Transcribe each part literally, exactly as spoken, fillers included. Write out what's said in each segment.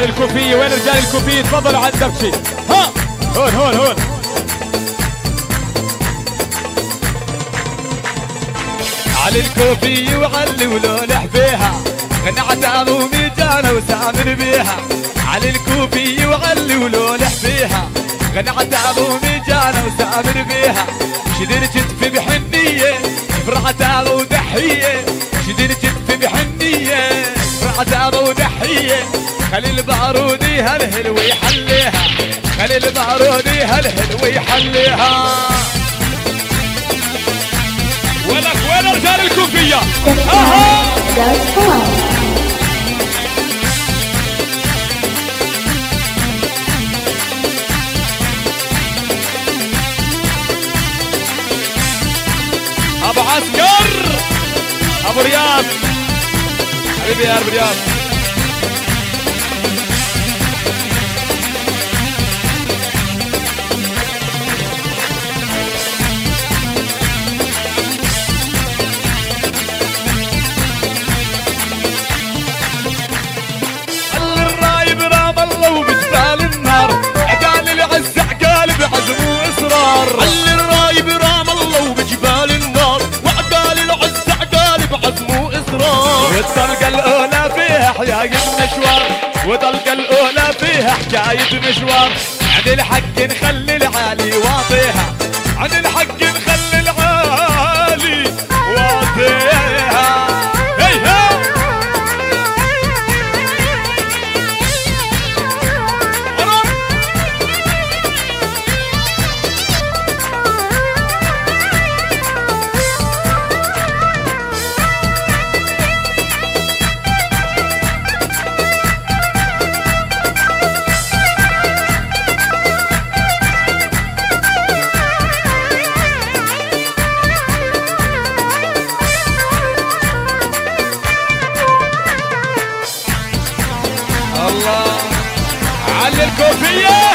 رجال الكوفية؟ وين رجال الكوفية؟ تفضلوا على الدبشة. ها هون هون هون. على الكوفية وعلي ولولح فيها، غنعت عمومي جانا وسامر بيها. على الكوفية وعلي ولولح فيها، غنعت عمومي جانا وسامر بيها. شدير جتفي بحنية فرحت عمو ودحية، شدير جتفي بحنية فرحت عمو ودحية. خلي البارودي هالهل ويحليها، خلي البارودي هالهل ويحليها. ولك وين رجال الكوفية؟ اها ابو عسكر ابو رياض حبيبي يا ابو رياض. والطلقة الأولى فيها حكاية مشوار، وطلقة الأولى فيها حكاية مشوار. عن الحق نخلي العالي واطيها، عن الحق نخلي العالي واطيها. هيها الله على الكوفية.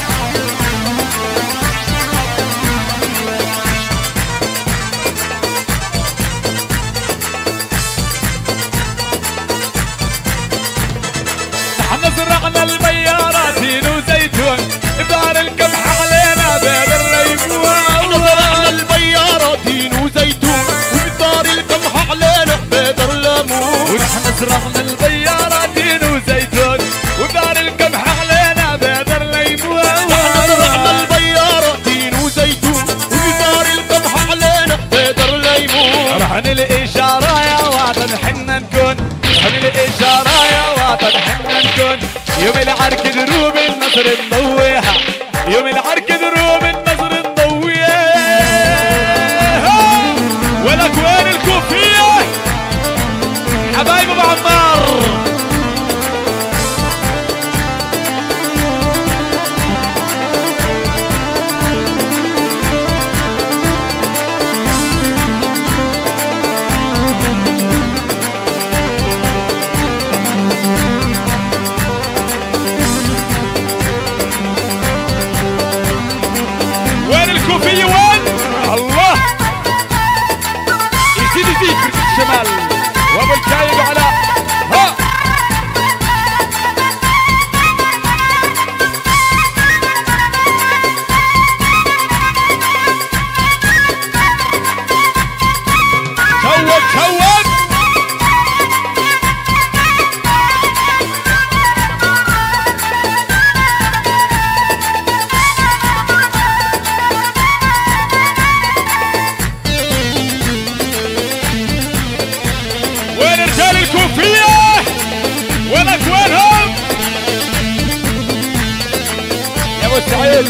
نحن زرعنا البيارات تين وزيتون، بدار القمح علينا بين الريمون. نحن زرعنا البيارات تين وزيتون، وبدار القمح علينا بين الليمون. ونحن زرعنا البيارات تين وزيتون، ودار القمح علينا بيدر ليمون. نحن زرعنا البيارة تين وزيتون، ودار القمح علينا بيدر ليمون. رهن الإشارة يا وطن حنا نكون، رهن الإشارة يا وطن حنا نكون. يوم العرك دروب النصر نضويها، يوم العرك دروب النصر نضويها. ولك وين الكوفية؟ حبايب ابو عمار. وين الكوفية وين؟ الله يزيد فيك في الشمال وابو الكايد على ها. شوت شوت وين رجال الكوفية؟ ولك وينهم؟ يا ابو سعيد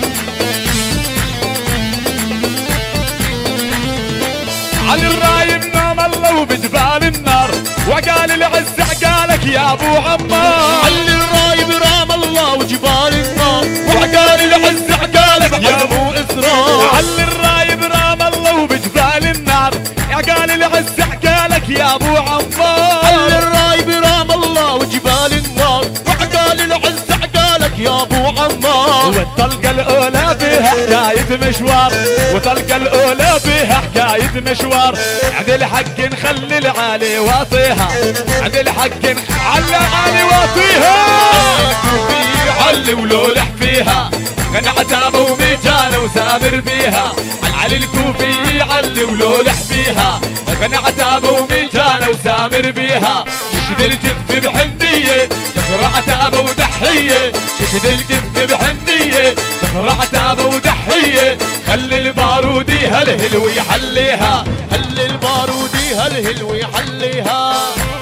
علي الرايم نام الله وبجبال النار، وقال العز عقالك يا ابو عمار. علي الرايب رام الله وجبال النار، وعقال العز عقالك يا ابو اسرار. علي الرايب رام الله وبجبال النار، عقال العز عقالك يا ابو عمار. علي الرايب رام الله وجبال النار، وعقال العز عقالك يا ابو عمار. والطلقة الأولى بها حكاية مشوار، وطلقة الأولى بها حكاية مشوار. عند الحق نخلي العالي واطيها، عند الحق على العالي واطيها. الكوفي علي ولولح فيها، غنى عتابة وميجانة وسامر فيها. علي الكوفي علي ولولح فيها، غنى عتابة وميجانة وسامر بيها. شد الجف بحنية تفرع عتابة ودحية، شد الجف بحنية تفرع عتابة ودحية. خلي البارودي هلهل ويحليها، خلي البارودي هلهل ويحليها.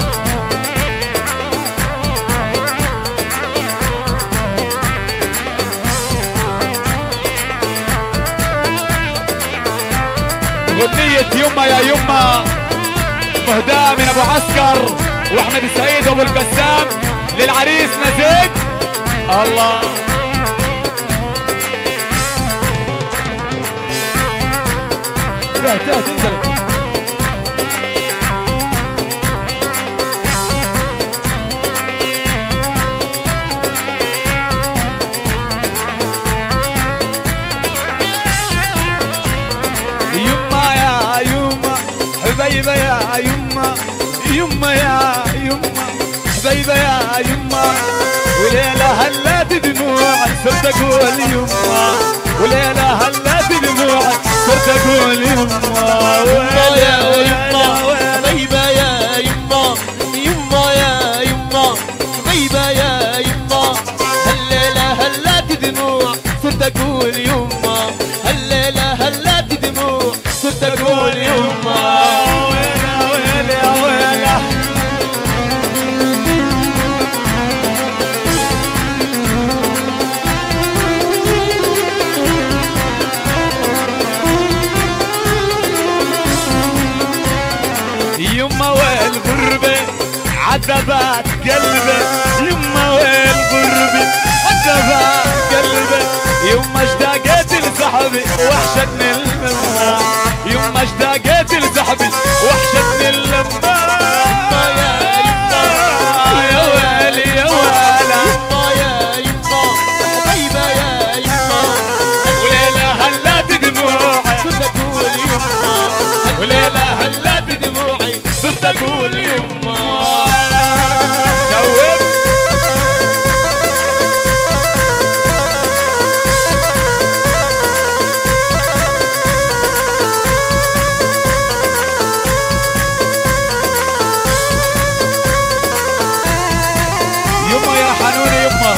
غنية يما يا يما مهداة من ابو عسكر واحمد السعيد وابو القسام للعريس نزيد. الله لا تنزل. يما يا يما حبيبة يا يما، يما يا يما حبيبة يا يما. وليلة هلا دموع صرت اقول يما، وليلة هلا دموع صرت اقول يما. ويا يما حبيبة يا يما، يما يا يما حبيبة يا يما. هالليلة هلا دموع صرت اقول يما، هالليلة هلا دموع صرت اقول يما. ويلا ويلا ويلا يما والغربة عذبت قلبي، يما والغربة عذبت قلبي. يما اشتاقت لصحبي وحشتني اللمة، يما اشتاقت لصحبي وحشتني اللمة. يا ويلي يا ويلا يما يا يما حبيبة يا يما. وليلة هلا دموعي صرت اقول يما، وليلة هلا دموعي صرت اقول يما. دوب يما يا حنوني يما.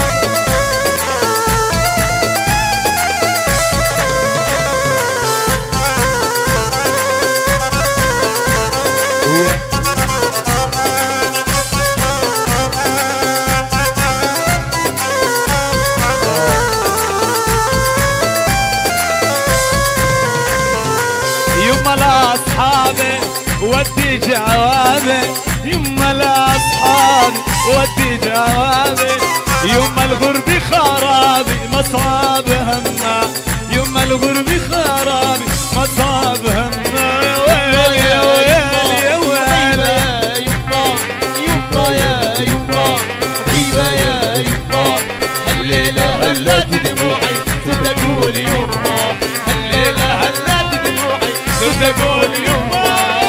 يما لاصحابي ودي جوابي، يما لاصحابي ودي جوابي. يما الغربي خرابي مصاب همنا، يما الغربي خرابي مصاب همنا. يا ويلي يا ويلي يا ويلي يا يما، يما يا يما حبيبة يا يما. هالليلة هلا دموعي صرت اقول يما، هالليلة هلا دموعي صرت اقول يما.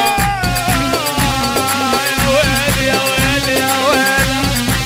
يا ويلي يا ويلي يا ويلي.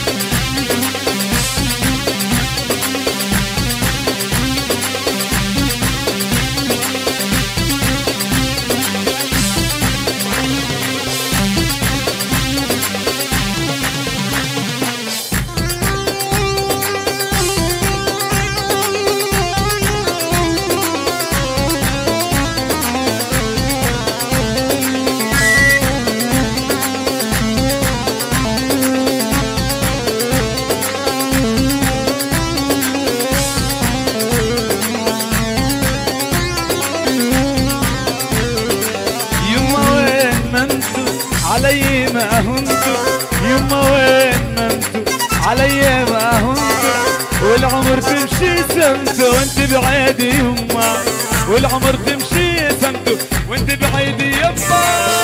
علي ما هنتو، يما وين ما انتو علي ما هنتو. والعمر تمشي سمتو وانت بعيد يما، والعمر تمشي سمتو وانت بعيد يما.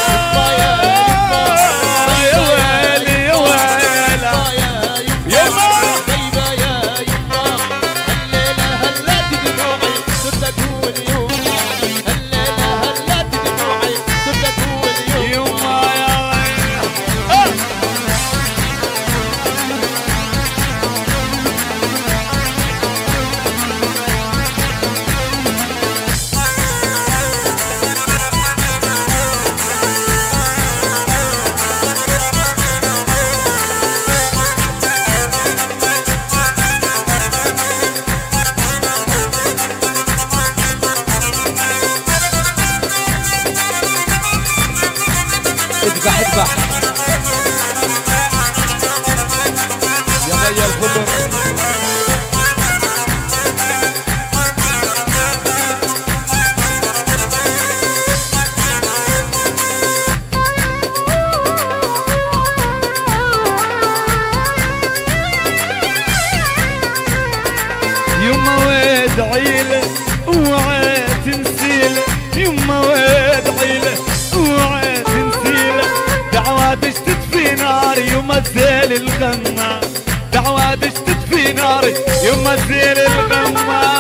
يا ويلي يا ويلا يما حبيبة يا يما، اذبح اذبح يا غيا الفطر. يما واد عيله اوعى تنسيله، يما واد عيله اوعى تنسيله، دعواتك تطفي نار يما تزيل الغمه، دعواتك تطفي نار يما تزيل الغمه.